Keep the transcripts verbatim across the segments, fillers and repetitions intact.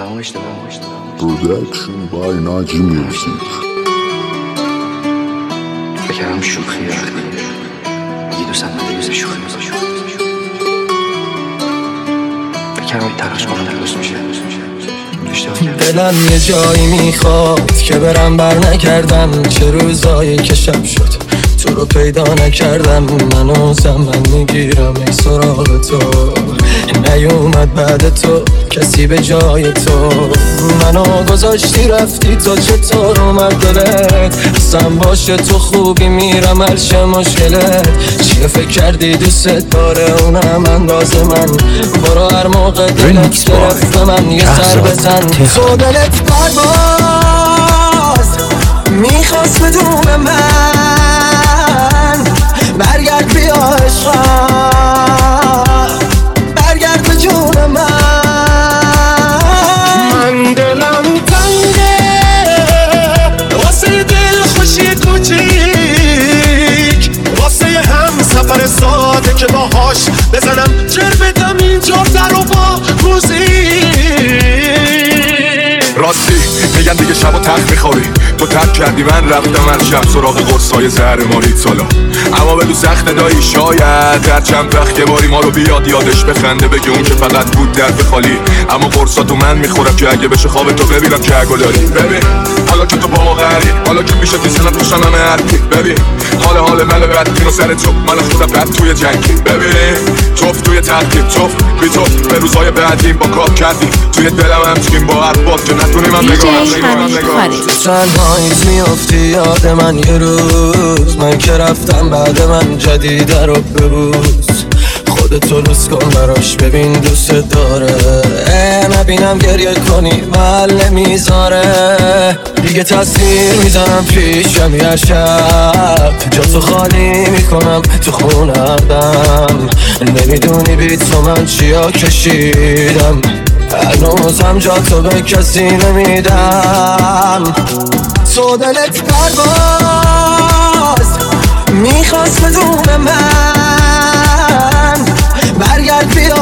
آدم اشتباه اشتباه Production by Naji Music. بکرم شوخی یه دو سنده بیزه شوخی بکرم این تلاش کنم درست میشه. دلم یه جایی میخواد که برم بر نکردم، چه روزایی که شب شد تو رو پیدا نکردم. منو زمن میگیرم ای سراغ تو، نیومد بعد تو کسی به جای تو. منو گذاشتی رفتی تا چطور اومد دلت، اصلا باشه تو خوبی میرم هرچه مشکلت. چیه فکر کردی دوست داره اونم انداز من، برو هر موقع دلت گرفت من یه سر بزن. تو دلت پرواز میخواست بدون من، برگرد بیا عشقم، برگرد به جون من. من دلم تنگه واسه دل خوشی کوچیک، واسه هم سفر ساده که باهاش بزنم جر بدم اینجا در و با موزیک. راستی میگن دیگه شب و تخت میخوری، تو ترک کردی من رفتم هر شب سراغ قرصای زهر مارید سالا. اما بدو سخت دایی شاید در چند وقت که باری ما رو بیاد یادش بخنده، بگه اون که فقط بود درد خالی. اما قرصاتو من میخورم که اگه بشه خواب تو ببینم که اگه داری. ببین حالا که تو با ما غری، حالا که میشه دیسنم توشن همه حدی. ببین حال حال من بدبین و سر تو من خودم بد توی جنگی. ببین توف توی ترکیب توف بی تو به روزای بعدیم با کار کردیم توی دلم هم چیم با هر باد که نتونی من بگم تنهاییت میافتی یاد من یه روز، من که رفتم بعد من جدیده رو ببوس. خودتو لوس کن براش ببین دوست داره، نبینم گریه کنی محل نمیذاره. دیگه تصویر میزنم پیشم یه شب، جا تو خالی میکنم تو خونم. نمیدونی بی تو من چیا کشیدم، هنوزم جا تو به کسی نمیدم. تو دلت پرواز میخواست بدون من، برگرد بیا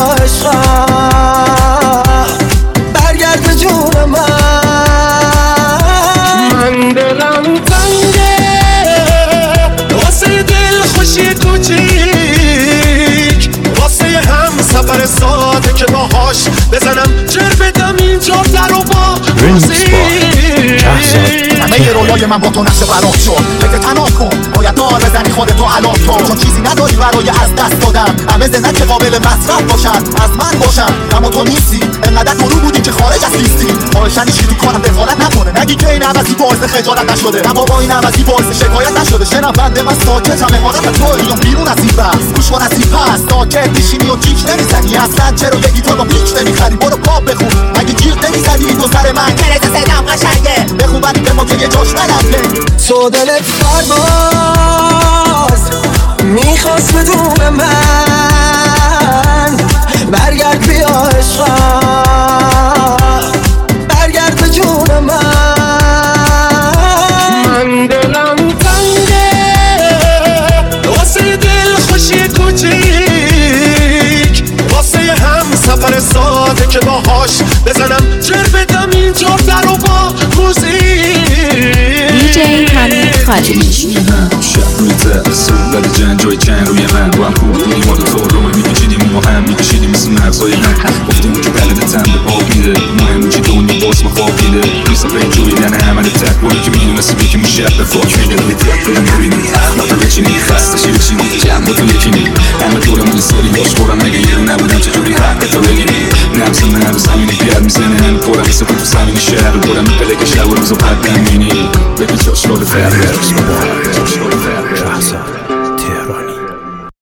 عشقم، برگرد به جون من. من دلم تنگه واسه دل خوشی کوچیک، واسه هم سفر ساده که باهاش بزنم جر بدم اینجا در و با موزیک. همه رویای من با تو نشه برات شد، فکر تنها کن باید دار بزنی خودتو علاق کن، چون چیزی نداری برای از دست دادن. همه زنده که قابل مصرف باشن از من باشن، اما تو نیستی انقدر تو رو بودی که خارج از لیستی. خواهشنی شیری کنم دخالت نکنه، نگی که این عوضی باعث خجالت نشده، اما با این عوضی باعث شکایت نشده. شنونده من ساکت هم حقارت توی یا بیرون از این بحث، گوش کن از این پس ساکت میشینی و جیک نمیزنی. اصلا چرا یکی تو با پیچ نمیخری، برو پاپ بخون اگه جیغ نمیزدی تو سر من کرده صدام قشنگه بخون ولی به ما که یه جاش نلمه. تو دلت پرواز میخواست بدون من، برگرد بیا عشقم، برگرد به جون من. من دلم تنگه واسه دل خوشی کوچیک، واسه هم سفر ساده که باهاش بزنم جر بدم اینجا در و با موزیک. دیجی حمید خاجی شب روی ترسون ولی جنجای چند روی من با هم خوب بودیم، ما دوتا رو میکشیدیم ما هم میکشیدیم مثل مغزای هم. گفتیم که بلده تن به آب میده، مهم چی دنیا باز ما خواب میده. ریسا به جویدن عمل تک بایی که میدونستی که میشه به فاک میده. روی ترک بدم ببینی اخلاق بچینی خسته شی بچینی جمع با تو یکینی. همه دورمون سالی باش برم اگه یه رو نبودم چجوری حق تو بگیری. نبس من رو زمینی بیاد میزنه هم پرم ایسا تو زمینی شهر برم پلک شب و روز و پد نمینی. بگی چاشقال فرده